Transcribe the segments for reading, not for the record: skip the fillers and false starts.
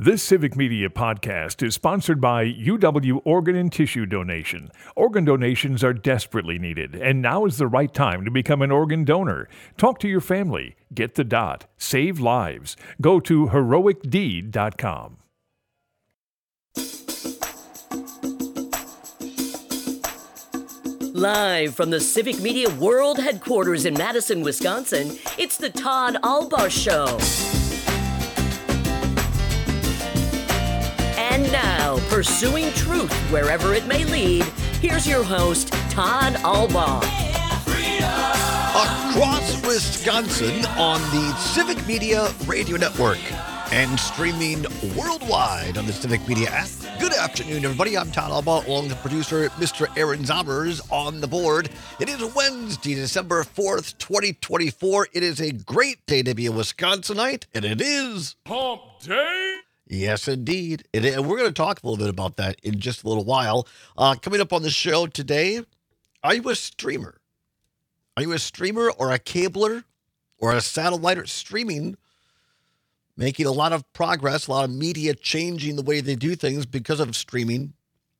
This Civic Media podcast is sponsored by UW Organ and Tissue Donation. Organ donations are desperately needed, and now is the right time to become an organ donor. Talk to your family. Get the dot. Save lives. Go to heroicdeed.com. Live from the Civic Media World Headquarters in Madison, Wisconsin, it's the Todd Albaugh Show. And now, pursuing truth wherever it may lead, here's your host, Todd Albaugh. Across Wisconsin on the Civic Media Radio Network and streaming worldwide on the Civic Media app. Good afternoon, everybody. I'm Todd Albaugh, along with producer Mr. Aaron Zommers on the board. It is Wednesday, December 4th, 2024. It is a great day to be a Wisconsinite, and it is Hump Day? Yes, indeed. And we're going to talk a little bit about that in just a little while. Coming up on the show today, are you a streamer? Are you a streamer or a cabler or a satellite streaming? Making a lot of progress, a lot of media changing the way they do things because of streaming.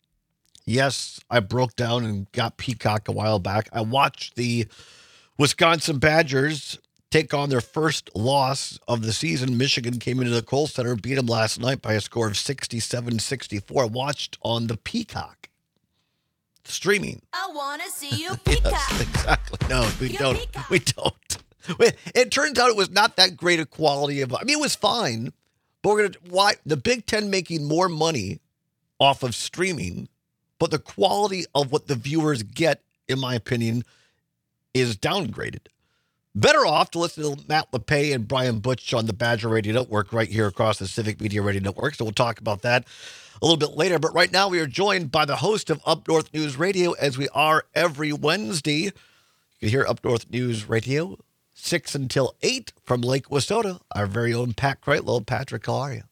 Yes, I broke down and got Peacock a while back. I watched the Wisconsin Badgers take on their first loss of the season. Michigan came into the Kohl Center, beat them last night by a score of 67-64. Watched on the Peacock. Streaming. I want to see you peacock. Yes, exactly. No, we You're don't. peacock. We don't. It turns out it was not that great a quality of. I mean, it was fine, but we're gonna why the Big Ten making more money off of streaming, but the quality of what the viewers get, in my opinion, is downgraded. Better off to listen to Matt LePay and Brian Butch on the Badger Radio Network right here across the Civic Media Radio Network. So we'll talk about that a little bit later. But right now we are joined by the host of Up North News Radio, as we are every Wednesday. You can hear Up North News Radio 6 until 8 from Lake Wissota. Our very own Pat Kreitlow. Patrick, how are you?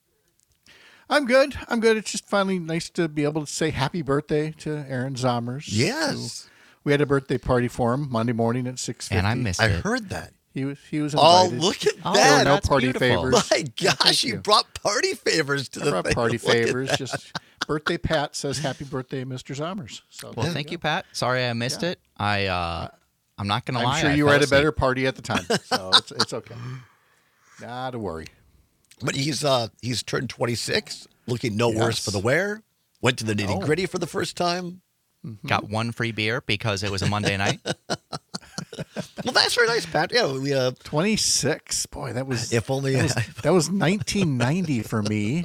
I'm good. It's just finally nice to be able to say happy birthday to Aaron Zommers. Yes. We had a birthday party for him Monday morning at 6:50. And I missed I it. heard that. He was Oh, invited. look at Oh, There were that. no that's party beautiful. favors. My gosh, Thank you you. brought party favors to I the brought thing. party Look at favors. that. Just birthday Pat says happy birthday, Mr. Zommers. So Well, there thank go. you, Pat. Sorry I missed it. I'm not going to lie. I'm sure I you were fell at a asleep. better party at the time, so it's okay. Not to worry. But he's turned 26, looking no worse Yes. for the wear. Went to the nitty gritty for the first time. Got one free beer because it was a Monday night. Well, that's very nice, Pat. Yeah, we 26. Boy, that was if only that was 1990 for me.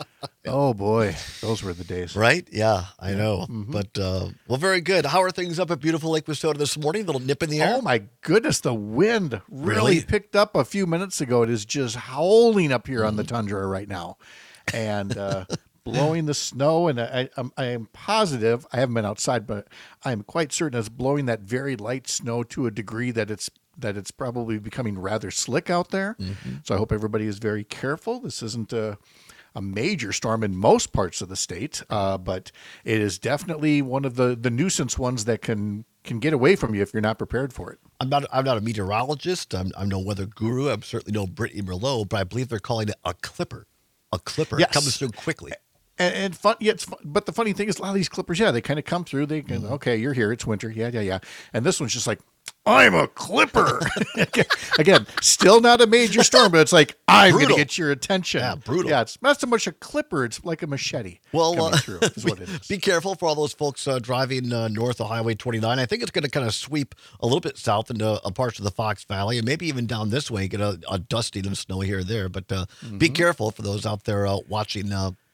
Oh boy, those were the days. right. Yeah, I know. But well, very good. How are things up at beautiful Lake Wissota this morning? Little nip in the air. Oh my goodness, the wind really Really? picked up a few minutes ago. It is just howling up here on the tundra right now, and blowing the snow. And I am positive, I haven't been outside, but I am quite certain it's blowing that very light snow to a degree that it's probably becoming rather slick out there. So I hope everybody is very careful. This isn't a major storm in most parts of the state, but it is definitely one of the nuisance ones that can get away from you if you're not prepared for it. I'm not a meteorologist. I'm no weather guru. I'm certainly no Brittany Merlot, but I believe they're calling it a clipper. A clipper. Yes. It comes through quickly. And fun, yeah, it's fun, but the funny thing is, a lot of these clippers, they kind of come through. They can, okay, you're here. It's winter. Yeah. And this one's just like, I'm a clipper. Again, still not a major storm, but it's like, I'm going to Brutal. get your attention. Yeah, brutal. Yeah, it's not so much a clipper. It's like a machete Well, coming through is what it is. be careful for all those folks driving north of Highway 29. I think it's going to kind of sweep a little bit south into parts of the Fox Valley and maybe even down this way, get a dusting of snow here or there. But be careful for those out there watching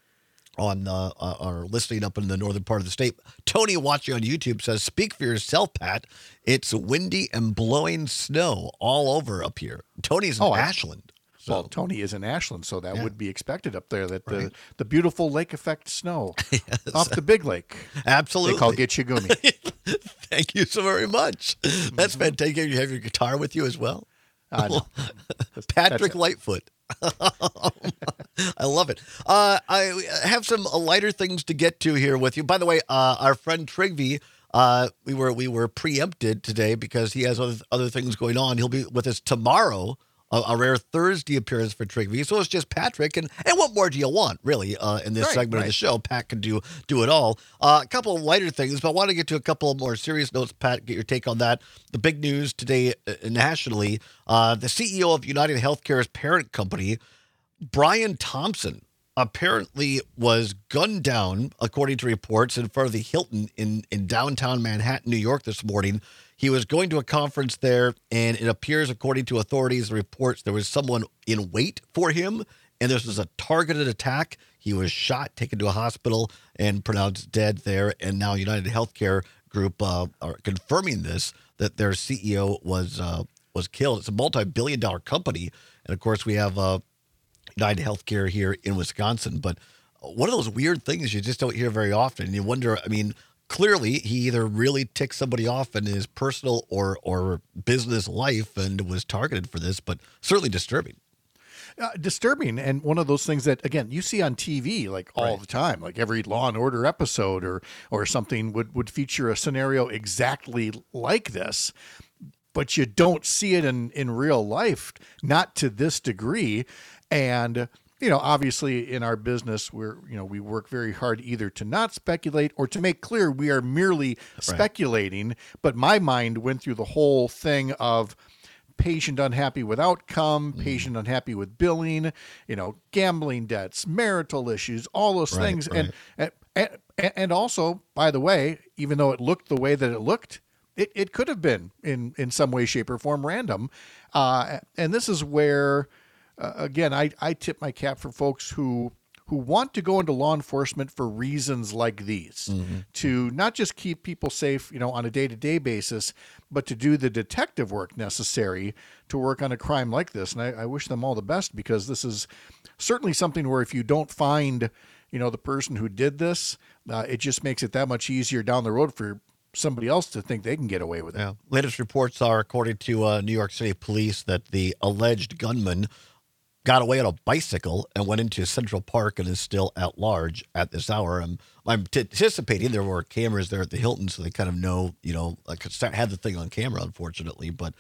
or listening up in the northern part of the state. Tony watching on YouTube says, speak for yourself, Pat. It's windy and blowing snow all over up here. Tony's in Ashland. So. Well, Tony is in Ashland, so that would be expected up there, that the beautiful lake effect snow off the big lake. Absolutely. They call Gitchagumi. Thank you so very much. That's fantastic. You have your guitar with you as well? No. Patrick That's Lightfoot. I love it. I have some lighter things to get to here with you. By the way, our friend Trigby, we were preempted today because he has other things going on. He'll be with us tomorrow a rare Thursday appearance for Trick V. So it's just Patrick, and what more do you want, really, in this segment of the show? Pat can do it all. A couple of lighter things, but I want to get to a couple of more serious notes. Pat, get your take on that. The big news today nationally, the CEO of United Healthcare's parent company, Brian Thompson, apparently was gunned down, according to reports, in front of the Hilton in downtown Manhattan, New York this morning. He was going to a conference there, and it appears, according to authorities and reports, there was someone in wait for him, and this was a targeted attack. He was shot, taken to a hospital, and pronounced dead there. And now United Healthcare Group are confirming this, that their CEO was killed. It's a multi-billion-dollar company, and of course we have United Healthcare here in Wisconsin. But one of those weird things you just don't hear very often. You wonder, I mean, clearly he either really ticked somebody off in his personal or business life and was targeted for this, but certainly disturbing. Disturbing, and one of those things that, again, you see on TV like all the time, like every Law and Order episode or something would feature a scenario exactly like this, but you don't see it in real life, not to this degree. And obviously in our business, we work very hard either to not speculate or to make clear we are merely speculating. But my mind went through the whole thing of patient unhappy with outcome, patient unhappy with billing, gambling debts, marital issues, all those things. Right. And also, by the way, even though it looked the way that it looked, it could have been in some way, shape, or form random. And this is where, again, I tip my cap for folks who want to go into law enforcement for reasons like these, to not just keep people safe, on a day-to-day basis, but to do the detective work necessary to work on a crime like this. And I wish them all the best, because this is certainly something where if you don't find, the person who did this, it just makes it that much easier down the road for somebody else to think they can get away with it. Yeah. Latest reports are, according to New York City police, that the alleged gunman got away on a bicycle and went into Central Park and is still at large at this hour. I'm anticipating there were cameras there at the Hilton, so they kind of know, had the thing on camera, unfortunately. But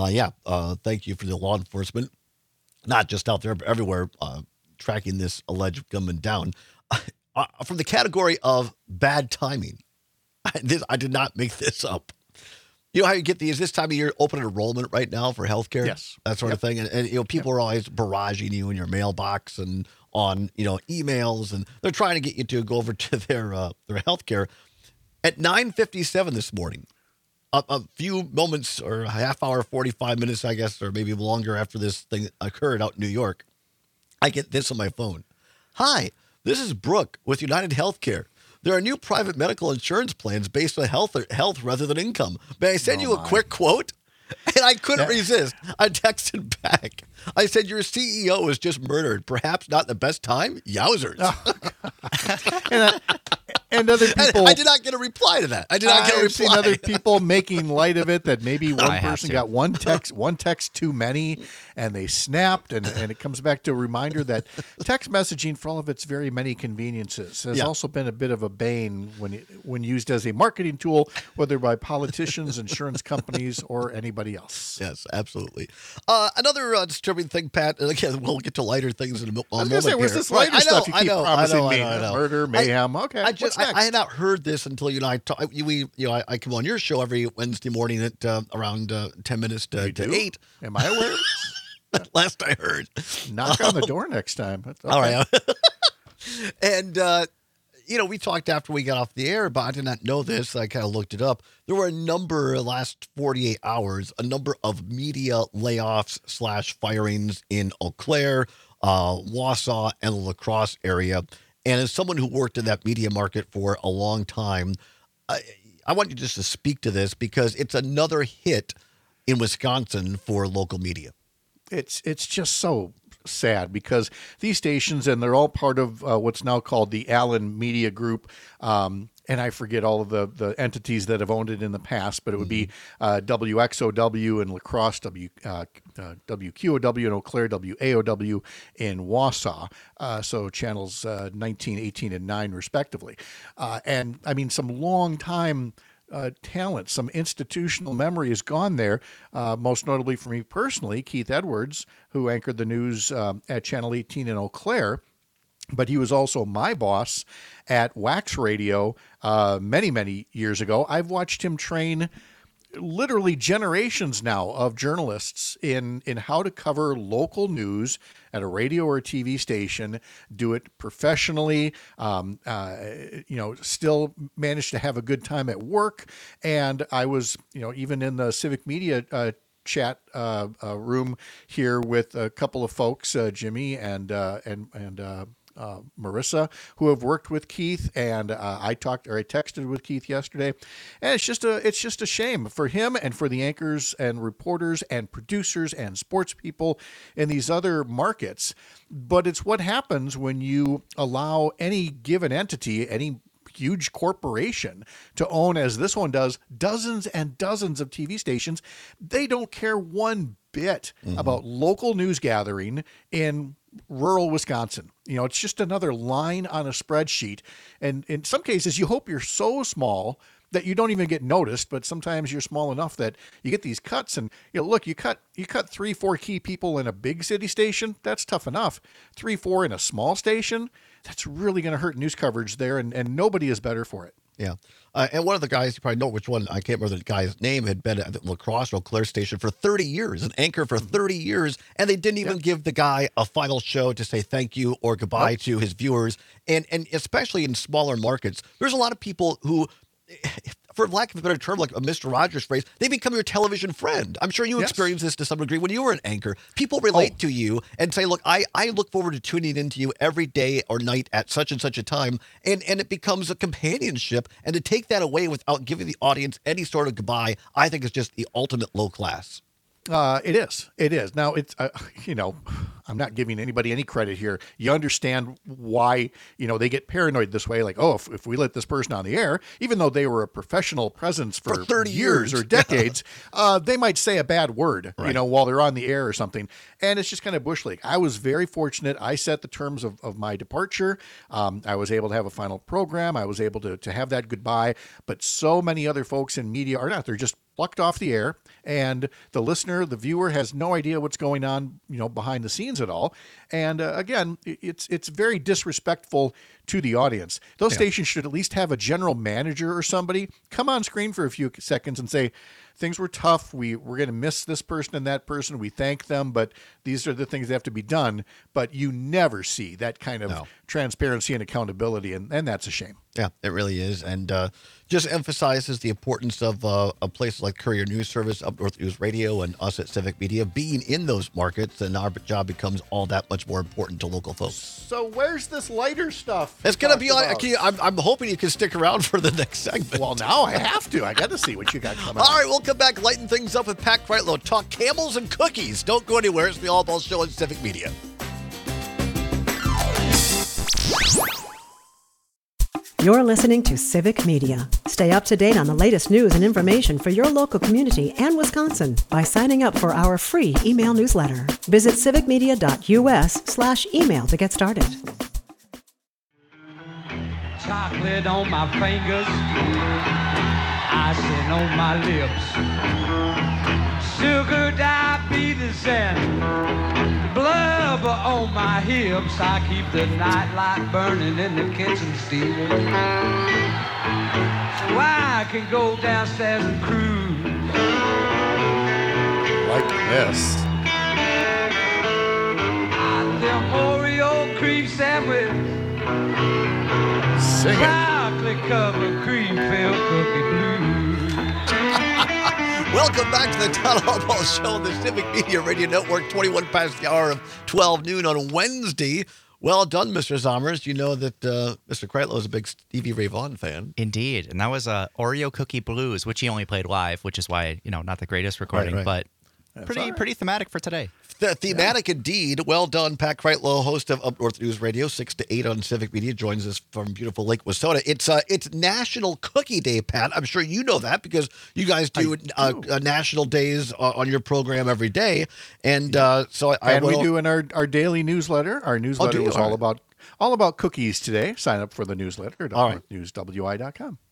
thank you for the law enforcement, not just out there, but everywhere, tracking this alleged gunman down. From the category of bad timing, I did not make this up. You know how you get this time of year open enrollment right now for healthcare? Yes. That sort of thing. And people are always barraging you in your mailbox and on, emails, and they're trying to get you to go over to their healthcare. At 9:57 this morning, a few moments or a half hour, 45 minutes, I guess, or maybe longer after this thing occurred out in New York, I get this on my phone. Hi, this is Brooke with United Healthcare. There are new private medical insurance plans based on health rather than income. May I send you a quick quote? And I couldn't resist. I texted back. I said, your CEO was just murdered. Perhaps not the best time? Yowzers. And other people. I did not get a reply to that. I've seen other people making light of it, that maybe one have person to. got one text too many, and they snapped, and it comes back to a reminder that text messaging, for all of its very many conveniences, has also been a bit of a bane when used as a marketing tool, whether by politicians, insurance companies, or anybody else. Yes, absolutely. Another disturbing thing, Pat, and again, we'll get to lighter things in a moment. I was going to say, what's this lighter stuff you keep promising me? Murder, mayhem. Okay, what's next? I had not heard this until I I come on your show every Wednesday morning at around 10 minutes to 8. Am I aware? Last I heard. Knock on the door next time. Okay. All right. And we talked after we got off the air, but I did not know this. I kind of looked it up. There were last 48 hours, a number of media layoffs / firings in Eau Claire, Wausau, and the La Crosse area. And as someone who worked in that media market for a long time, I want you just to speak to this, because it's another hit in Wisconsin for local media. It's just so sad, because these stations, and they're all part of what's now called the Allen Media Group, and I forget all of the entities that have owned it in the past, but it would be WXOW in La Crosse, WQOW in Eau Claire, WAOW in Wausau, so channels 19, 18, and 9 respectively. And I mean, some long time talent, some institutional memory is gone there. Most notably for me personally, Keith Edwards, who anchored the news at Channel 18 in Eau Claire. But he was also my boss at Wax Radio many, many years ago. I've watched him train literally generations now of journalists in how to cover local news at a radio or a TV station, do it professionally, still manage to have a good time at work. And I was, even in the civic media chat room here with a couple of folks, Jimmy and Marissa, who have worked with Keith, and I texted with Keith yesterday, and it's just a shame for him and for the anchors and reporters and producers and sports people in these other markets. But it's what happens when you allow any given entity, any huge corporation, to own, as this one does, dozens and dozens of TV stations. They don't care one bit about local news gathering in rural Wisconsin. It's just another line on a spreadsheet. And in some cases, you hope you're so small that you don't even get noticed, but sometimes you're small enough that you get these cuts. And look, you cut 3-4 key people in a big city station. That's tough enough. 3-4 in a small station, that's really going to hurt news coverage there, and nobody is better for it. Yeah. And one of the guys, you probably know which one, I can't remember the guy's name, had been at the La Crosse or Eau Claire station for 30 years, an anchor for 30 years, and they didn't even give the guy a final show to say thank you or goodbye to his viewers. And especially in smaller markets, there's a lot of people who, for lack of a better term, like a Mr. Rogers phrase, they become your television friend. I'm sure you experienced this to some degree when you were an anchor. People relate to you and say, look, I look forward to tuning into you every day or night at such and such a time. And it becomes a companionship. And to take that away without giving the audience any sort of goodbye, I think is just the ultimate low class. It is. Now, it's, I'm not giving anybody any credit here. You understand why, they get paranoid this way. Like, if we let this person on the air, even though they were a professional presence for 30 years or decades, they might say a bad word, while they're on the air or something. And it's just kind of bush league. I was very fortunate. I set the terms of my departure. I was able to have a final program. I was able to have that goodbye. But so many other folks in media are not. They're just plucked off the air, and the listener, the viewer, has no idea what's going on, behind the scenes at all. And again, it's very disrespectful to the audience. Those stations should at least have a general manager or somebody come on screen for a few seconds and say, things were tough. We're going to miss this person and that person. We thank them, but these are the things that have to be done. But you never see that kind of transparency and accountability, and that's a shame. Yeah, it really is. And just emphasizes the importance of places like Courier News Service, Up North News Radio, and us at Civic Media being in those markets, and our job becomes all that much more important to local folks. So where's this lighter stuff? It's going to be on. I'm hoping you can stick around for the next segment. Well, now I have to. I got to see what you got coming. All right, we'll come back, lighten things up with Pat Kreitlow. Talk camels and cookies. Don't go anywhere. It's the All Balls Show on Civic Media. You're listening to Civic Media. Stay up to date on the latest news and information for your local community and Wisconsin by signing up for our free email newsletter. Visit civicmedia.us/email to get started. Chocolate on my fingers, icing on my lips, sugar, diabetes, and blubber on my hips. I keep the nightlight burning in the kitchen steamer, so I can go downstairs and cruise like this. Them Oreo cream sandwich, Sing it. chocolate covered cream filled cookie blues. Welcome back to the Todd Harbaugh Show on the Civic Media Radio Network, 21 past the hour of 12 noon on Wednesday. Well done, Mr. Zommers. You know that Mr. Kreitlow is a big Stevie Ray Vaughan fan. Indeed. And that was Oreo Cookie Blues, which he only played live, which is why, not the greatest recording, but pretty thematic for today. Thematic indeed. Well done, Pat Kreitlow, host of Up North News Radio, 6 to 8 on Civic Media, joins us from beautiful Lake Wissota. It's National Cookie Day, Pat. I'm sure you know that because you guys do national days on your program every day, and we do in our daily newsletter. Our newsletter was all about cookies today. Sign up for the newsletter at newswi.com.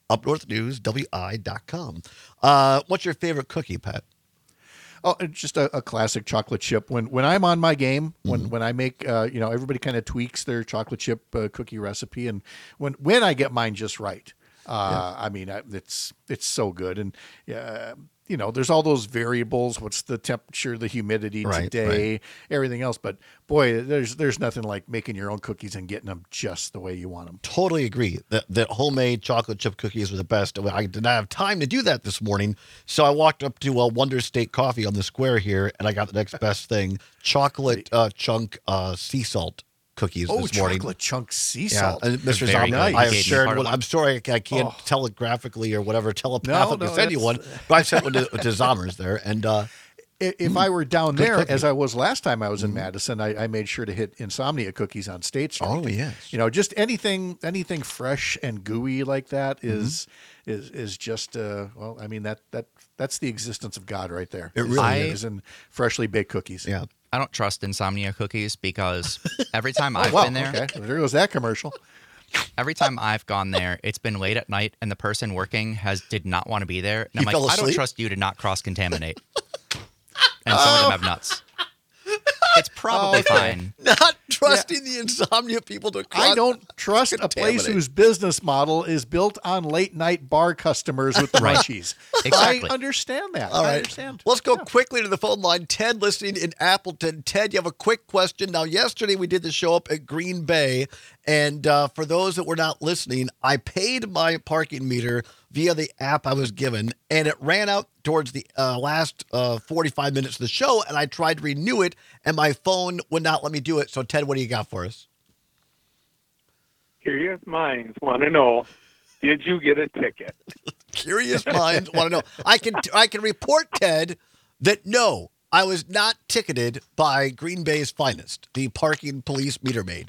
upnorthnews.wi.com. What's your favorite cookie, Pat? Oh, it's just a classic chocolate chip. When I'm on my game, when I make, everybody kind of tweaks their chocolate chip cookie recipe, and when I get mine just right, I mean, it's so good. And there's all those variables. What's the temperature, the humidity today, everything else. But boy, there's nothing like making your own cookies and getting them just the way you want them. Totally agree that homemade chocolate chip cookies are the best. I did not have time to do that this morning, so I walked up to Wonder State Coffee on the square here, and I got the next best thing: chocolate chunk sea salt cookies this morning. Chocolate chunk sea salt. And Mr. Very Zombie, nice. I have You gave me shared part of one. one. I'm sorry I can't telegraphically or whatever telepathically send you one, that's- but I sent one to Zommers there, and If I were down Good there, cookie. as I was last time I was in Madison, I made sure to hit Insomnia cookies on State Street. Oh, yes. Just anything fresh and gooey like that is just I mean that's the existence of God right there. It really is in freshly baked cookies. yeah. I don't trust Insomnia cookies because every time I've Wow, been there, okay. There goes that commercial. every time I've gone there, it's been late at night and the person working did not want to be there. And I'm fell like, I don't asleep? trust you to not cross-contaminate. And some of them have nuts. It's probably fine. Not trusting the Insomnia people to I don't trust a place contaminate. whose business model is built on late night bar customers with the Right. munchies. Exactly. I understand that. All I right. understand. Let's go quickly to the phone line. Ted listening in Appleton. Ted, you have a quick question. Now, yesterday we did the show up at Green Bay. And for those that were not listening, I paid my parking meter via the app I was given. And it ran out towards the last 45 minutes of the show. And I tried to renew it. And my phone would not let me do it. So, Ted, what do you got for us? Curious minds want to know, did you get a ticket? Curious minds want to know. I can report, Ted, that no, I was not ticketed by Green Bay's finest, the parking police meter maid.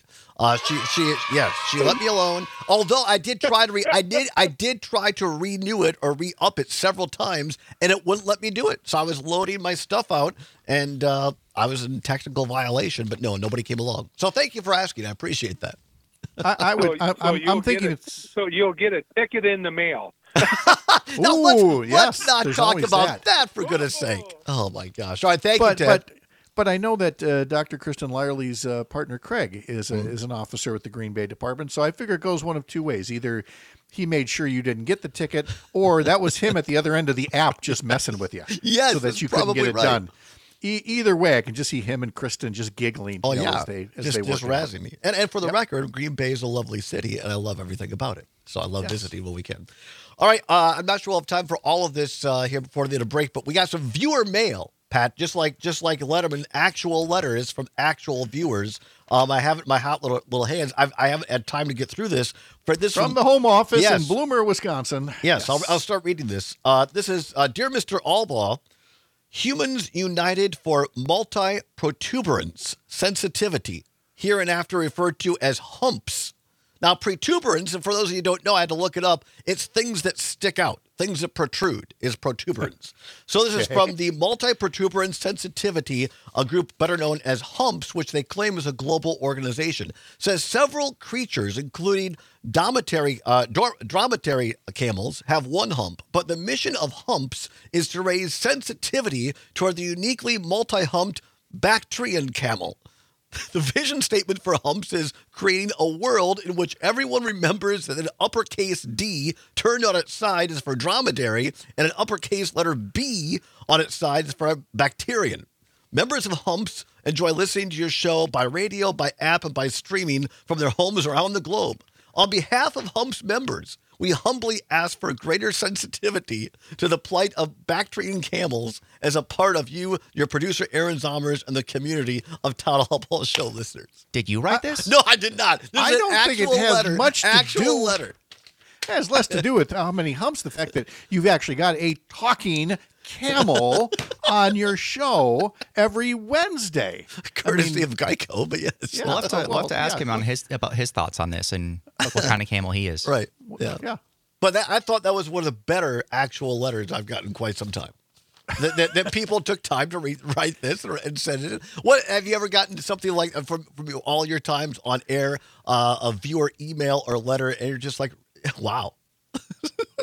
She let me alone. Although I did try to I did try to renew it or re-up it several times, and it wouldn't let me do it. So I was loading my stuff out, and I was in technical violation. But no, nobody came along. So thank you for asking. I appreciate that. I'm thinking So you'll get a ticket in the mail. Now, Ooh, let's yes, not there's talk always about that. that for goodness sake. Oh my gosh! All right, thank you, Ted. But I know that Dr. Kristen Lyerly's partner Craig is an officer with the Green Bay Department, so I figure it goes one of two ways: either he made sure you didn't get the ticket, or that was him at the other end of the app just messing with you, Yes, so that that's you couldn't get probably it right. done. Either way, I can just see him and Kristen just giggling. Oh, as they just work it out. razzing me. And for the record, Green Bay is a lovely city, and I love everything about it. So I love visiting when we can. All right, I'm not sure we'll have time for all of this here before the end of break, but we got some viewer mail, Pat, just like Letterman, actual letters from actual viewers. I have it in my hot little hands. I haven't had time to get through this. For this From the home office Yes. in Bloomer, Wisconsin. Yes, I'll start reading this. This is, Dear Mr. Albaugh, humans united for multi-protuberance sensitivity, hereinafter referred to as humps. Now, protuberance, and for those of you who don't know, I had to look it up, it's things that stick out, things that protrude is protuberance. So this is from the multi-protuberance sensitivity, a group better known as HUMPS, which they claim is a global organization. Says several creatures, including dromedary camels, have one hump, but the mission of HUMPS is to raise sensitivity toward the uniquely multi-humped Bactrian camel. The vision statement for HUMPS is creating a world in which everyone remembers that an uppercase D turned on its side is for dromedary and an uppercase letter B on its side is for Bactrian. Members of HUMPS enjoy listening to your show by radio, by app, and by streaming from their homes around the globe. On behalf of HUMPS members, we humbly ask for greater sensitivity to the plight of Bactrian camels as a part of you, your producer Aaron Zommers, and the community of Todd Hall Show listeners. Did you write this? No, I did not. This I is an don't think it actual has letter. much to actual do- letter. It has less to do with how many humps, the fact that you've actually got a talking camel on your show every Wednesday. Courtesy of Geico, but yes. Yeah. We'll have to ask him on about his thoughts on this and what kind of camel he is. Right. Yeah. Yeah. But I thought that was one of the better actual letters I've gotten in quite some time. that people took time to write this and send it. What have you ever gotten something like from all your times on air, a viewer email or letter, and you're just like, wow.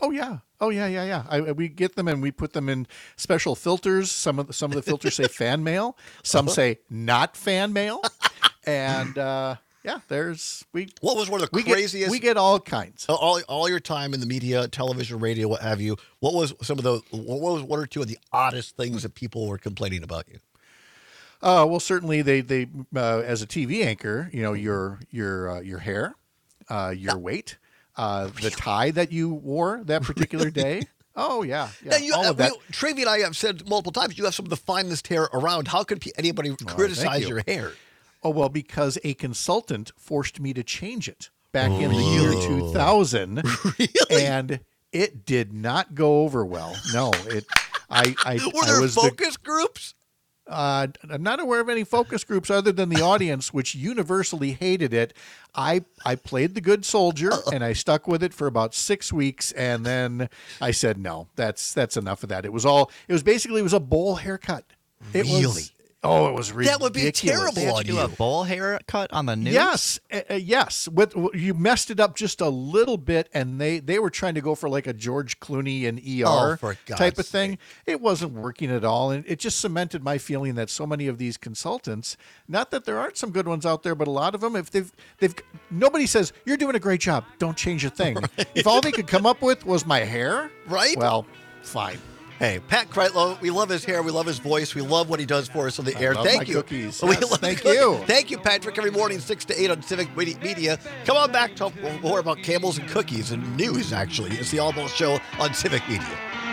Oh yeah. We get them and we put them in special filters. Some of the filters say fan mail. Some say not fan mail. And what was one of the craziest? We get all kinds. All your time in the media, television, radio, what have you. What was one or two of the oddest things that people were complaining about you? Well, certainly they as a TV anchor, your hair, your weight, the tie that you wore that particular day. Oh yeah. Now all of that. Trivia and I have said multiple times, you have some of the finest hair around. How could anybody criticize your hair? Oh, well, because a consultant forced me to change it back in the year 2000. Really? And it did not go over well. No, Were there focus groups? I'm not aware of any focus groups other than the audience, which universally hated it. I played the good soldier, and I stuck with it for about 6 weeks, and then I said, no, that's enough of that. It was a bowl haircut. It was ridiculous. That would be terrible They had on to do you. a bowl haircut on the news? Yes. You messed it up just a little bit, and they were trying to go for like a George Clooney and ER type of thing. It wasn't working at all, and it just cemented my feeling that so many of these consultants, not that there aren't some good ones out there, but a lot of them, if they've nobody says, you're doing a great job, don't change a thing. Right. If all they could come up with was my hair, right? Well, fine. Hey, Pat Kreitlow, we love his hair. We love his voice. We love what he does for us on the air. Thank you. Cookies. Thank you. Thank you, Patrick. Every morning, 6 to 8 on Civic Media. Come on back, talk more about camels and cookies and news, actually. It's the All Balls Show on Civic Media.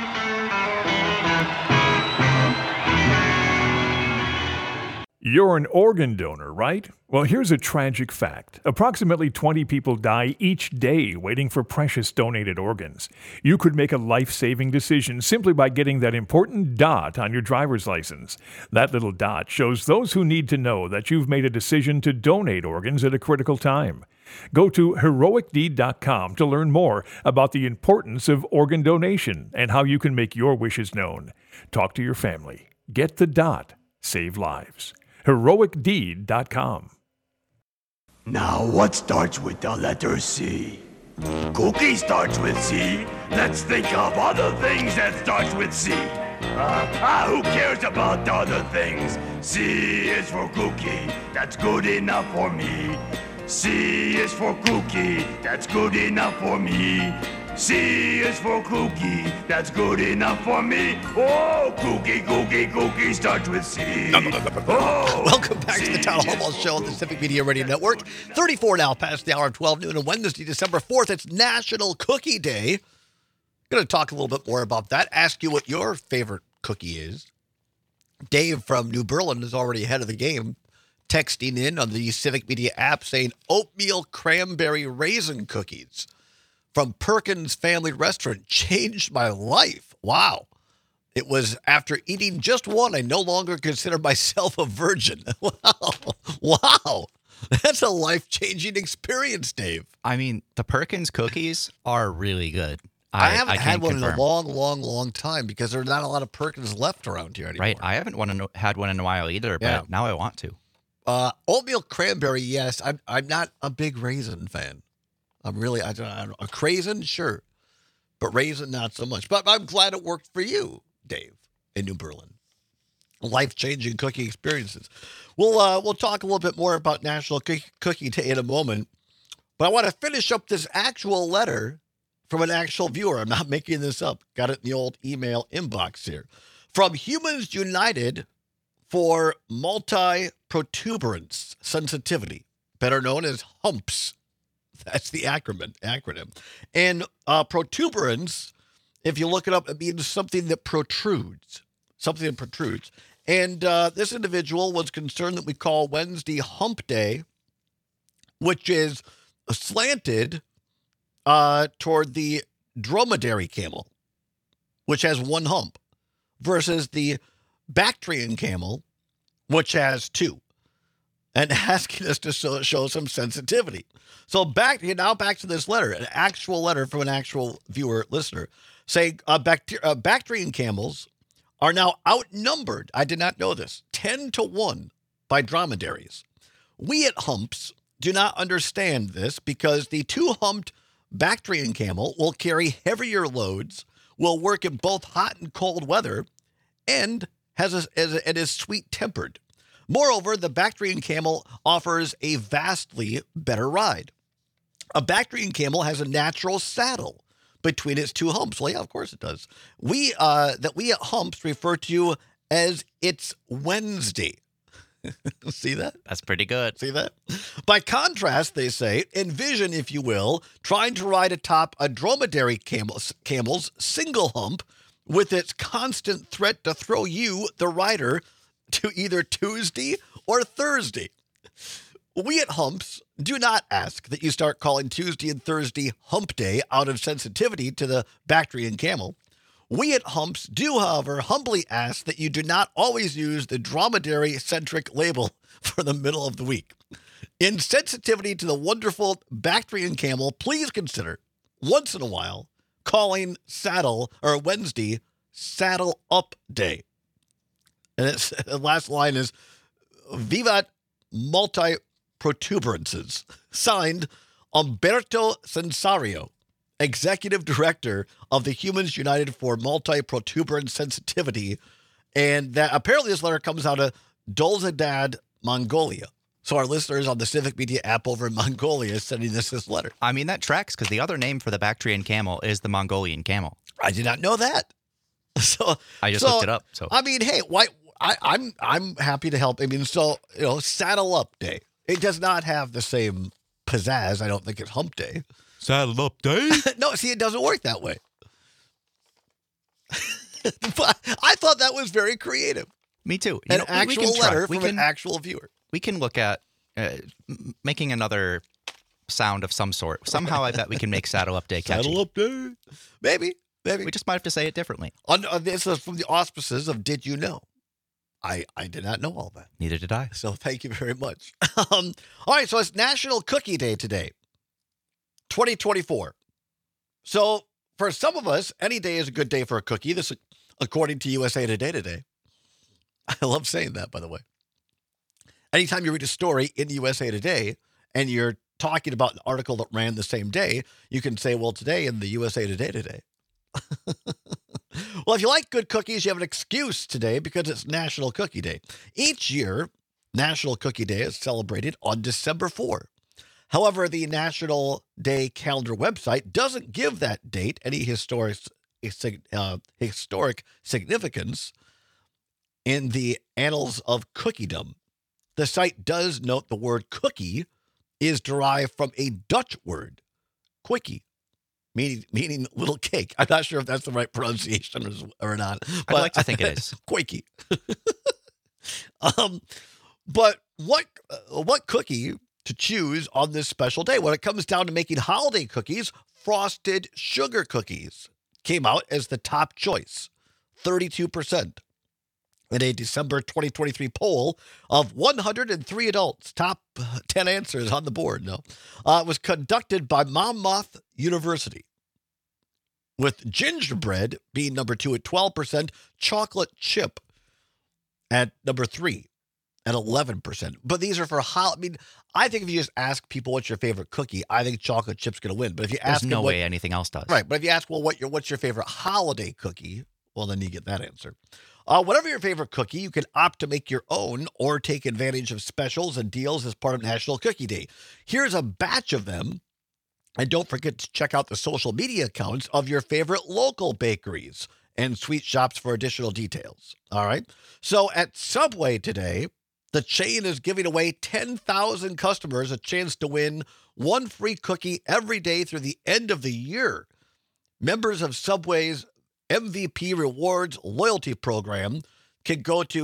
You're an organ donor, right? Well, here's a tragic fact. Approximately 20 people die each day waiting for precious donated organs. You could make a life-saving decision simply by getting that important dot on your driver's license. That little dot shows those who need to know that you've made a decision to donate organs at a critical time. Go to heroicdeed.com to learn more about the importance of organ donation and how you can make your wishes known. Talk to your family. Get the dot. Save lives. heroicdeed.com. Now, what starts with the letter C? Cookie starts with C. Let's think of other things that starts with C. Who cares about the other things? C is for cookie. That's good enough for me. C is for cookie. That's good enough for me. C is for cookie. That's good enough for me. Oh, cookie starts with C. Oh, welcome back to the Town Hall Show on the Civic Media Radio Network. 34 now past the hour of 12 noon on Wednesday, December 4th. It's National Cookie Day. Going to talk a little bit more about that. Ask you what your favorite cookie is. Dave from New Berlin is already ahead of the game, texting in on the Civic Media app saying oatmeal cranberry raisin cookies from Perkins Family Restaurant changed my life. Wow. It was after eating just one, I no longer consider myself a virgin. Wow. That's a life-changing experience, Dave. I mean, the Perkins cookies are really good. I haven't had one in a long time because there's not a lot of Perkins left around here anymore. Right. I haven't had one in a while either, but now I want to. Oatmeal cranberry, yes. I'm not a big raisin fan. I don't know. A craisin, sure. But raisin, not so much. But I'm glad it worked for you, Dave, in New Berlin. Life-changing cookie experiences. We'll talk a little bit more about National Cookie Day in a moment. But I want to finish up this actual letter from an actual viewer. I'm not making this up. Got it in the old email inbox here. From Humans United for Multi-Protuberance Sensitivity, better known as HUMPS. That's the acronym. And protuberance, if you look it up, it means something that protrudes. And this individual was concerned that we call Wednesday Hump Day, which is slanted toward the dromedary camel, which has one hump, versus the Bactrian camel, which has two, and asking us to show some sensitivity. So back to this letter, an actual letter from an actual viewer listener saying Bactrian camels are now outnumbered. I did not know this. 10-1 by dromedaries. We at Humps do not understand this because the two-humped Bactrian Camel will carry heavier loads, will work in both hot and cold weather, and is sweet-tempered. Moreover, the Bactrian Camel offers a vastly better ride. A Bactrian Camel has a natural saddle between its two humps. Well, yeah, of course it does. We at Humps refer to as its Wednesday. See that? That's pretty good. See that? By contrast, they say, envision, if you will, trying to ride atop a dromedary camel's single hump with its constant threat to throw you, the rider, to either Tuesday or Thursday. We at Humps do not ask that you start calling Tuesday and Thursday hump day out of sensitivity to the Bactrian Camel. We at Humps do, however, humbly ask that you do not always use the dromedary-centric label for the middle of the week. In sensitivity to the wonderful Bactrian Camel, please consider, once in a while, calling Wednesday Saddle Up Day. And the last line is, Vivat Multi-Protuberances. Signed, Umberto Sensario, Executive Director of the Humans United for Multi-Protuberance Sensitivity. And that apparently this letter comes out of Dolzadad, Mongolia. So our listeners on the Civic Media app over in Mongolia is sending this letter. I mean, that tracks because the other name for the Bactrian camel is the Mongolian camel. I did not know that. So I just looked it up. So I mean, hey, why? I'm happy to help. I mean, Saddle Up Day. It does not have the same pizzazz, I don't think, as Hump Day. Saddle Up Day? No, see, it doesn't work that way. But I thought that was very creative. Me too. An actual letter from an actual viewer. We can look at making another sound of some sort. Somehow I bet we can make Saddle Up Day catchy. Saddle Up Day. Maybe. We just might have to say it differently. This is from the auspices of Did You Know? I did not know all that. Neither did I. So thank you very much. All right, so it's National Cookie Day today, 2024. So for some of us, any day is a good day for a cookie. This, according to USA Today today. I love saying that, by the way. Anytime you read a story in USA Today and you're talking about an article that ran the same day, you can say, well, today in the USA Today today. Well, if you like good cookies, you have an excuse today because it's National Cookie Day. Each year, National Cookie Day is celebrated on December 4. However, the National Day calendar website doesn't give that date any historic significance in the annals of cookiedom. The site does note the word cookie is derived from a Dutch word, quickie, meaning little cake. I'm not sure if that's the right pronunciation or not. I'd like to think it is. Quakey. But what cookie to choose on this special day? When it comes down to making holiday cookies, frosted sugar cookies came out as the top choice, 32%. In a December 2023 poll of 103 adults, top 10 answers on the board, it was conducted by Monmouth University, with gingerbread being number 2 at 12%, chocolate chip at number 3 at 11%. But these are for I think if you just ask people what's your favorite cookie, I think chocolate chip's going to win. But if you ask there's no way anything else does. Right, but if you ask, well, what's your favorite holiday cookie? Well, then you get that answer. Whatever your favorite cookie, you can opt to make your own or take advantage of specials and deals as part of National Cookie Day. Here's a batch of them. And don't forget to check out the social media accounts of your favorite local bakeries and sweet shops for additional details. All right. So at Subway today, the chain is giving away 10,000 customers a chance to win one free cookie every day through the end of the year. Members of Subway's MVP Rewards loyalty program can go to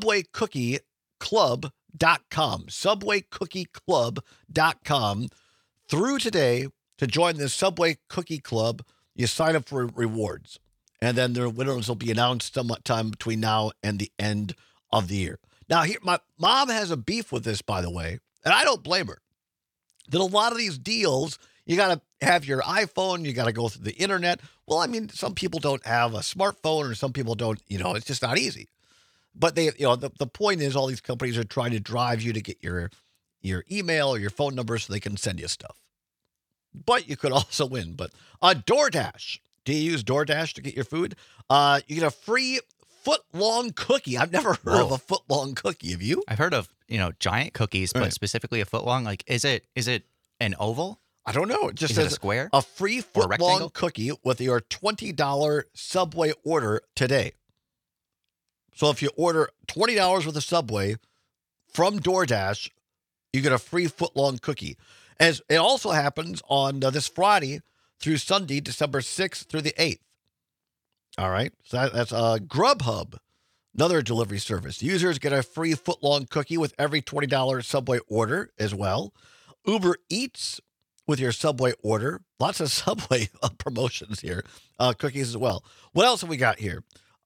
subwaycookieclub.com, subwaycookieclub.com through today to join the Subway Cookie Club. You sign up for rewards, and then the winners will be announced sometime between now and the end of the year. Now, here, my mom has a beef with this, by the way, and I don't blame her. That a lot of these deals, you got to have your iPhone, you got to go through the internet. Well, I mean, some people don't have a smartphone, or some people don't, it's just not easy. But they, the point is all these companies are trying to drive you to get your email or your phone number so they can send you stuff. but you could also win. But DoorDash. Do you use DoorDash to get your food? You get a free foot-long cookie. I've never heard of a foot-long cookie. Have you? I've heard of, giant cookies, but specifically a foot long. Like, is it an oval? I don't know. It just Is it says a square? a free Or a foot-long rectangle? cookie with your $20 Subway order today. So if you order $20 worth of Subway from DoorDash, you get a free foot-long cookie. As it also happens on this Friday through Sunday, December 6th through the 8th. All right. So that's Grubhub, another delivery service. Users get a free foot-long cookie with every $20 Subway order as well. Uber Eats with your Subway order. Lots of Subway promotions here. Cookies as well. What else have we got here?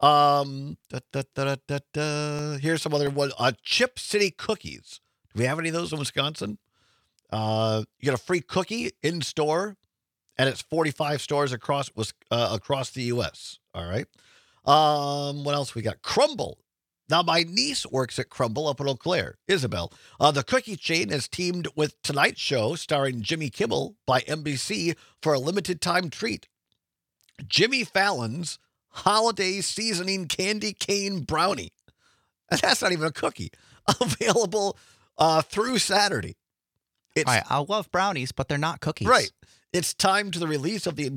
Here's some other one. Chip City Cookies. Do we have any of those in Wisconsin? You get a free cookie in store, and it's 45 stores across the U.S. All right. What else we got? Crumble. Now, my niece works at Crumble up in Eau Claire, Isabel. The cookie chain has teamed with Tonight Show, starring Jimmy Kimmel by NBC, for a limited time treat. Jimmy Fallon's Holiday Seasoning Candy Cane Brownie. And that's not even a cookie. Available through Saturday. I love brownies, but they're not cookies. Right. It's timed to the release of the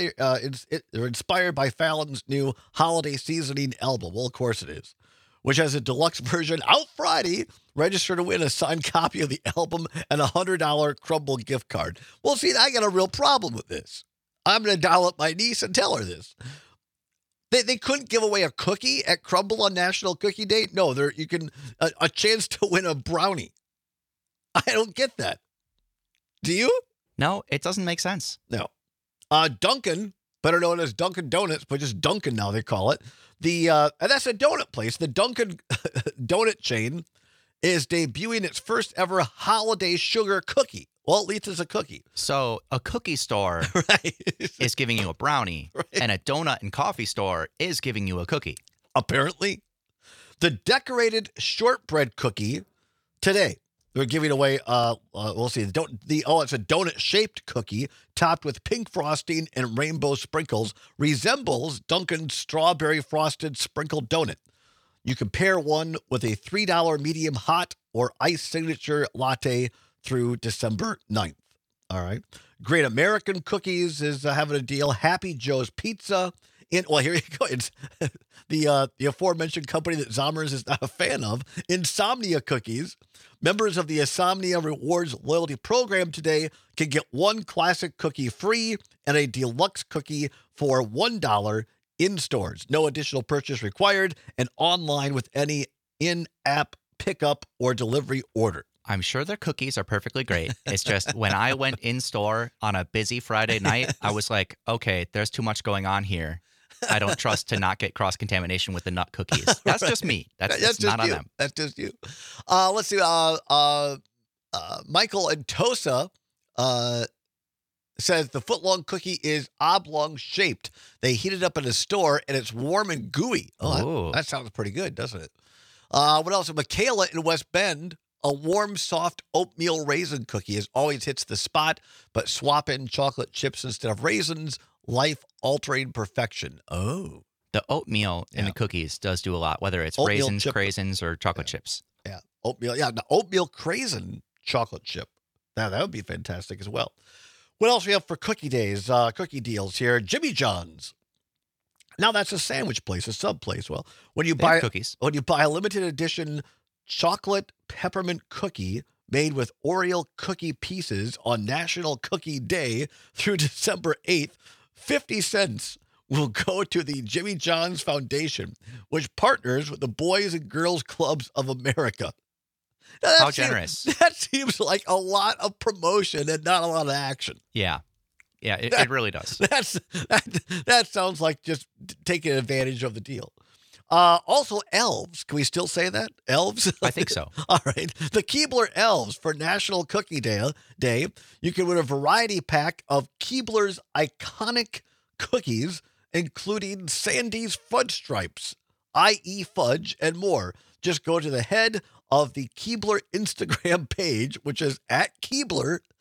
inspired by Fallon's new Holiday Seasoning album. Well, of course it is. Which has a deluxe version out Friday. Register to win a signed copy of the album and a $100 Crumble gift card. Well, see, I got a real problem with this. I'm going to dial up my niece and tell her this. They couldn't give away a cookie at Crumble on National Cookie Day. No, you can a chance to win a brownie. I don't get that. Do you? No, it doesn't make sense. No. Dunkin', better known as Dunkin' Donuts, but just Dunkin' now they call it. And that's a donut place. The Dunkin' donut chain is debuting its first ever holiday sugar cookie. Well, at least it's a cookie. So a cookie store is giving you a brownie, and a donut and coffee store is giving you a cookie. Apparently. The decorated shortbread cookie today. They're giving away, we'll see, it's a donut-shaped cookie topped with pink frosting and rainbow sprinkles, resembles Dunkin's strawberry frosted sprinkled donut. You can pair one with a $3 medium hot or iced signature latte through December 9th. All right. Great American Cookies is having a deal. Happy Joe's Pizza. Here you go. It's the aforementioned company that Zommers is not a fan of. Insomnia Cookies. Members of the Insomnia Rewards loyalty program today can get one classic cookie free and a deluxe cookie for $1 in stores. No additional purchase required, and online with any in-app pickup or delivery order. I'm sure their cookies are perfectly great. It's just when I went in store on a busy Friday night, I was like, okay, there's too much going on here. I don't trust to not get cross-contamination with the nut cookies. That's just me. That's just not on them. That's just you. Let's see. Michael and Tosa says the footlong cookie is oblong shaped. They heat it up in a store, and it's warm and gooey. Oh, that sounds pretty good, doesn't it? What else? Michaela in West Bend. A warm, soft oatmeal raisin cookie always hits the spot, but swap in chocolate chips instead of raisins. Life-altering perfection. Oh. The oatmeal in the cookies does do a lot, whether it's Oatmeal raisins, chip. craisins, or chocolate chips. Yeah, oatmeal. Yeah, the oatmeal craisin chocolate chip. Now, that would be fantastic as well. What else we have for cookie days, cookie deals here? Jimmy John's. Now, that's a sandwich place, a sub place. Well, when you buy cookies, when you buy a limited edition chocolate peppermint cookie made with Oreo cookie pieces on National Cookie Day through December 8th, 50 cents will go to the Jimmy John's Foundation, which partners with the Boys and Girls Clubs of America. Now, how generous. That seems like a lot of promotion and not a lot of action. Yeah. Yeah, it really does. That sounds like just taking advantage of the deal. Also, elves. Can we still say that? Elves? I think so. All right. The Keebler Elves for National Cookie Day. You can win a variety pack of Keebler's iconic cookies, including Sandy's Fudge Stripes, i.e. fudge, and more. Just go to the head of the Keebler Instagram page, which is @Keebler,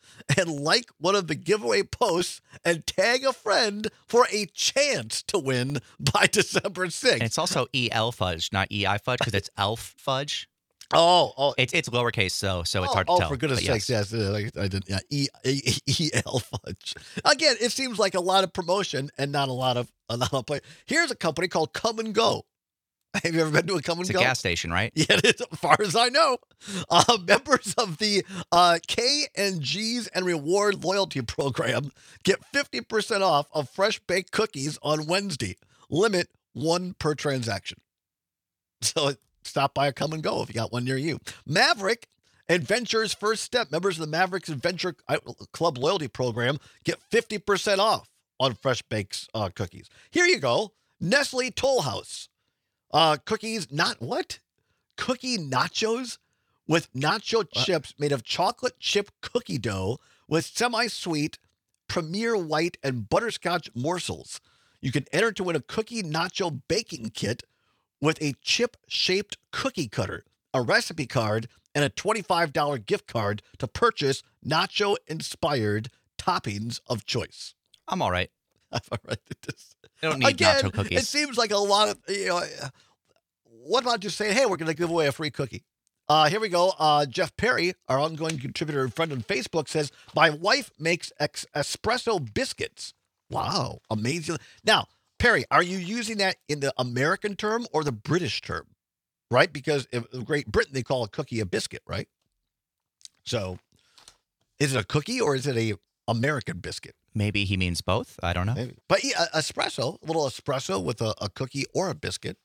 and like one of the giveaway posts and tag a friend for a chance to win by December 6th. And it's also EL fudge, not EI fudge, because it's elf fudge. Oh, it's lowercase, so it's hard to tell. For goodness sakes, yes, I didn't. Yeah, EL fudge. Again, it seems like a lot of promotion and not a lot of play. Here's a company called Come and Go. Have you ever been to a Come and Go? It's a gas station, right? Yeah, it is, as far as I know. Members of the K&G's and Reward Loyalty Program get 50% off of fresh baked cookies on Wednesday. Limit 1 per transaction. So stop by a Come and Go if you got one near you. Maverick Adventure's First Step. Members of the Mavericks Adventure Club Loyalty Program get 50% off on fresh baked cookies. Here you go. Nestle Toll House. Cookies, Cookie nachos with nacho chips made of chocolate chip cookie dough with semi-sweet, premier white, and butterscotch morsels. You can enter to win a cookie nacho baking kit with a chip-shaped cookie cutter, a recipe card, and a $25 gift card to purchase nacho-inspired toppings of choice. I'm all right. I'm all right with this. I don't need nacho cookies. It seems like a lot of, what about just saying, hey, we're going to give away a free cookie? Here we go. Jeff Perry, our ongoing contributor and friend on Facebook, says, my wife makes espresso biscuits. Wow, amazing. Now, Perry, are you using that in the American term or the British term? Right? Because in Great Britain, they call a cookie a biscuit, right? So is it a cookie or is it a American biscuit? Maybe he means both. I don't know. Maybe. But yeah, espresso, a little espresso with a cookie or a biscuit.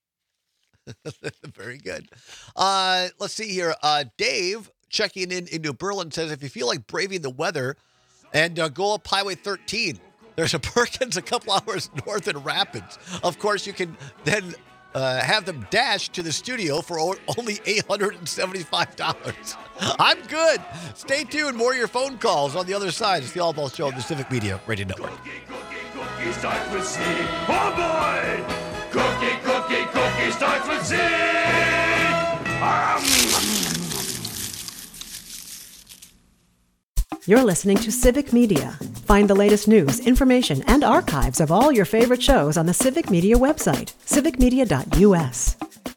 Very good. Let's see here. Dave checking in New Berlin says, if you feel like braving the weather and go up Highway 13, there's a Perkins a couple hours north in Rapids. Of course, you can then have them dash to the studio for only $875. I'm good. Stay tuned. More of your phone calls on the other side. It's the All Ball Show on the Civic Media Radio Network. Cookie starts with C. Oh boy! Cookie starts with C. You're listening to Civic Media. Find the latest news, information, and archives of all your favorite shows on the Civic Media website, civicmedia.us.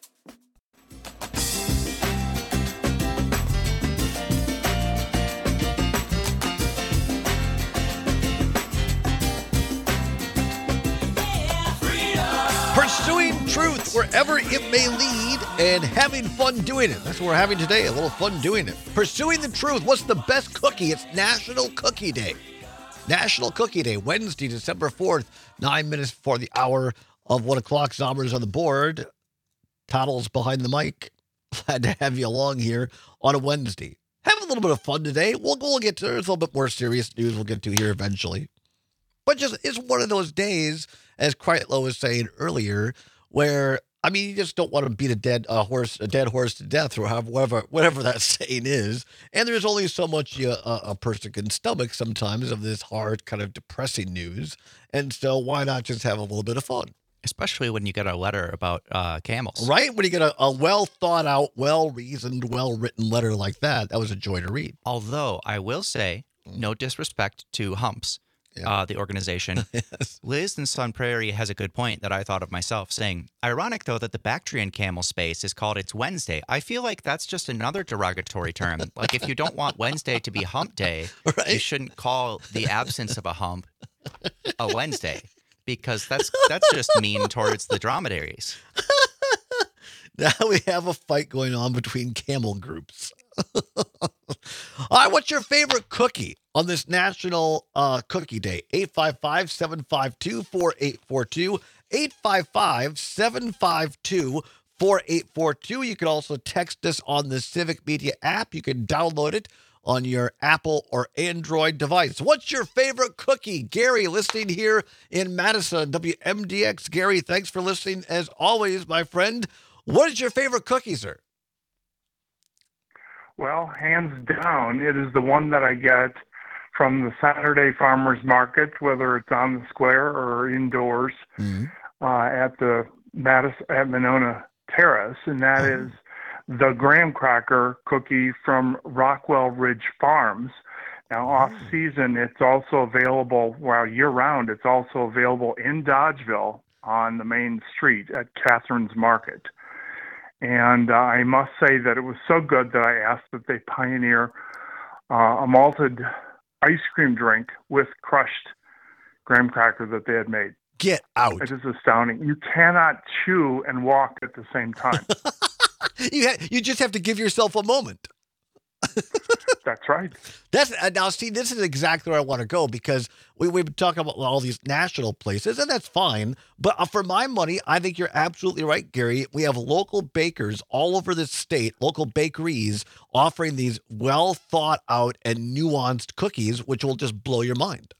Pursuing truth wherever it may lead and having fun doing it. That's what we're having today, a little fun doing it. Pursuing the truth. What's the best cookie? It's National Cookie Day. National Cookie Day, Wednesday, December 4th, 9 minutes before the hour of 1 o'clock. Zombers on the board. Paddles behind the mic. Glad to have you along here on a Wednesday. Having a little bit of fun today. We'll get to, there's a little bit more serious news we'll get to here eventually. But just, it's one of those days, as Kreitlow was saying earlier, where, I mean, you just don't want to beat a dead horse to death, or whatever that saying is. And there's only so much a person can stomach sometimes of this hard, kind of depressing news. And so why not just have a little bit of fun? Especially when you get a letter about camels. Right? When you get a well-thought-out, well-reasoned, well-written letter like that, that was a joy to read. Although, I will say, no disrespect to Humps, the organization. Yes. Liz in Sun Prairie has a good point that I thought of myself, saying, ironic, though, that the Bactrian camel space is called It's Wednesday. I feel like that's just another derogatory term. Like, if you don't want Wednesday to be hump day, right? You shouldn't call the absence of a hump a Wednesday, because that's just mean towards the dromedaries. Now we have a fight going on between camel groups. All right, what's your favorite cookie on this National Cookie Day? 855-752-4842. 855-752-4842. You can also text us on the Civic Media app. You can download it on your Apple or Android device. What's your favorite cookie? Gary, listening here in Madison, WMDX. Gary, thanks for listening as always, my friend. What is your favorite cookie, sir? Well, hands down, it is the one that I get from the Saturday farmers market, whether it's on the square or indoors at the at Monona Terrace, and that is the graham cracker cookie from Rockwell Ridge Farms. Now, off-season, it's also available, year-round, it's also available in Dodgeville on the main street at Catherine's Market. And I must say that it was so good that I asked that they pioneer a malted ice cream drink with crushed graham cracker that they had made. Get out. It is astounding. You cannot chew and walk at the same time. You just have to give yourself a moment. That's right. Now, see, this is exactly where I want to go, because we've been talking about all these national places, and that's fine. But for my money, I think you're absolutely right, Gary. We have local bakers all over the state, local bakeries, offering these well thought out and nuanced cookies, which will just blow your mind.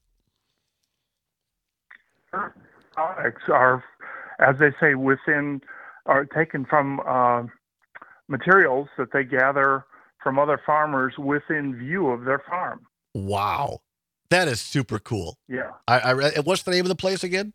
Products are, as they say, are taken from materials that they gather from other farmers within view of their farm. Wow. That is super cool. Yeah. I read, what's the name of the place again?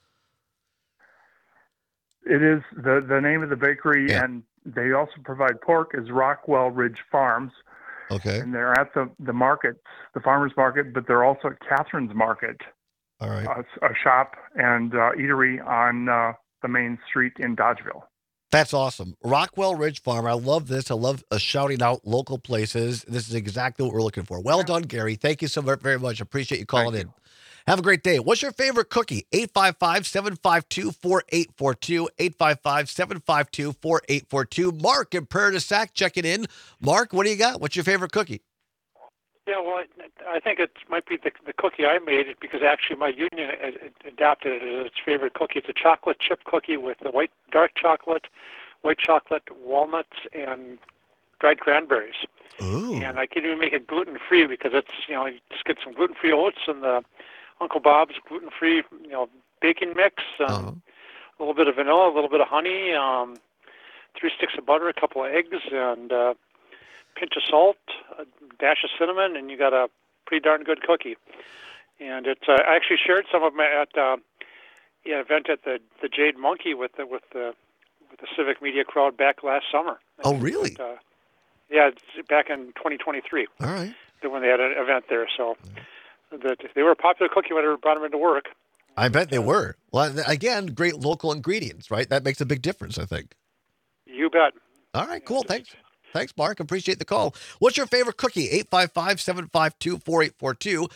It is the name of the bakery, and they also provide pork, is Rockwell Ridge Farms. Okay. And they're at the market, the farmer's market, but they're also at Catherine's Market. All right. A shop and eatery on the main street in Dodgeville. That's awesome. Rockwell Ridge Farm. I love this. I love shouting out local places. This is exactly what we're looking for. Well done, Gary. Thank you so very much. Appreciate you calling in. Have a great day. What's your favorite cookie? 855-752-4842. 855-752-4842. Mark in Prairie du Sac checking in. Mark, what do you got? What's your favorite cookie? Yeah, well, I think it might be the cookie I made, because actually my union adopted it as its favorite cookie. It's a chocolate chip cookie with the dark chocolate, white chocolate, walnuts, and dried cranberries. Ooh. And I can even make it gluten-free, because it's, you just get some gluten-free oats and the Uncle Bob's gluten-free, baking mix, a little bit of vanilla, a little bit of honey, 3 sticks of butter, a couple of eggs, and pinch of salt, a dash of cinnamon, and you got a pretty darn good cookie. And it's I actually shared some of them at an event at the Jade Monkey with the Civic Media crowd back last summer. Oh, really? Yeah, it's back in 2023. All right. When they had an event there, so they were a popular cookie when I brought them into work. I bet they were. Well, again, great local ingredients, right? That makes a big difference, I think. You bet. All right, cool. Thanks. Thanks, Mark. Appreciate the call. What's your favorite cookie? 855-752-4842.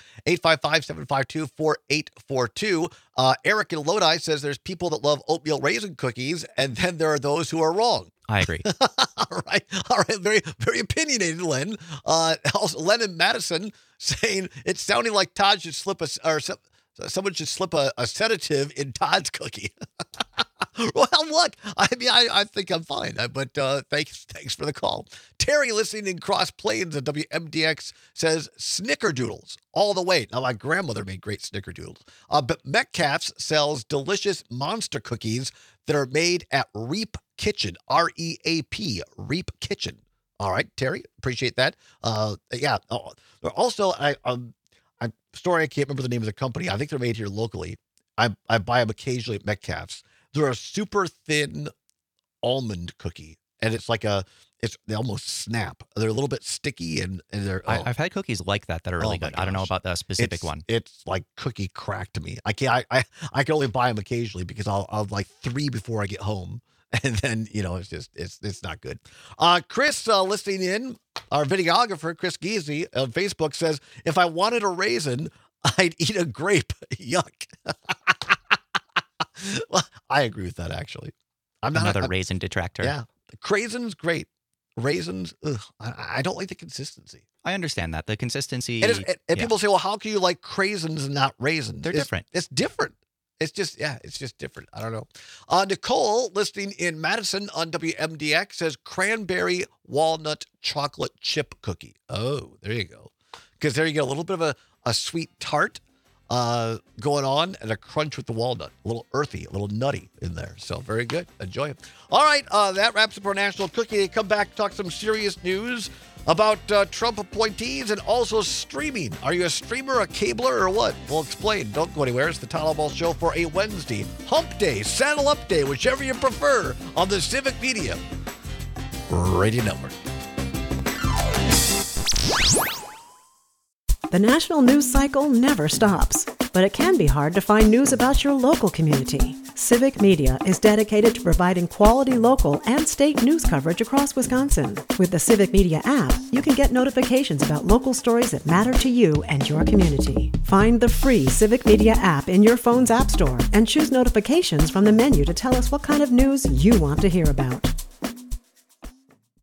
855-752-4842. Eric in Lodi says there's people that love oatmeal raisin cookies, and then there are those who are wrong. I agree. All right. Very, very opinionated, Len. Also, Len in Madison saying it's sounding like Todd should someone should slip a sedative in Todd's cookie. Well, look, I think I'm fine, but thanks for the call. Terry, listening in Cross Plains at WMDX, says snickerdoodles all the way. Now, my grandmother made great snickerdoodles. But Metcalf's sells delicious monster cookies that are made at Reap Kitchen, R-E-A-P, Reap Kitchen. All right, Terry, appreciate that. Yeah. Also, I'm sorry, I can't remember the name of the company. I think they're made here locally. I buy them occasionally at Metcalf's. They're a super thin almond cookie, and it's like they almost snap. They're a little bit sticky, and they're. I've had cookies like that are really good. I don't know about the specific one. It's like cookie crack to me. I can only buy them occasionally because I'll like 3 before I get home, and then it's not good. Chris, listening in, our videographer Chris Giese on Facebook says, if I wanted a raisin, I'd eat a grape. Yuck. Well, I agree with that, actually. I'm not another raisin detractor. Yeah. Craisins, great. Raisins, ugh. I don't like the consistency. I understand that. The consistency. And people say, well, how can you like craisins and not raisins? They're different. It's different. It's just different. I don't know. Nicole, listening in Madison on WMDX, says cranberry walnut chocolate chip cookie. Oh, there you go. Because there you get a little bit of a sweet tart going on, and a crunch with the walnut. A little earthy, a little nutty in there. So very good. Enjoy it. All right, that wraps up our National Cookie. Come back, talk some serious news about Trump appointees and also streaming. Are you a streamer, a cabler, or what? We'll explain. Don't go anywhere. It's the Todd Albaugh Show for a Wednesday. Hump Day, Saddle Up Day, whichever you prefer, on the Civic Media Radio Network. The national news cycle never stops, but it can be hard to find news about your local community. Civic Media is dedicated to providing quality local and state news coverage across Wisconsin. With the Civic Media app, you can get notifications about local stories that matter to you and your community. Find the free Civic Media app in your phone's app store and choose notifications from the menu to tell us what kind of news you want to hear about.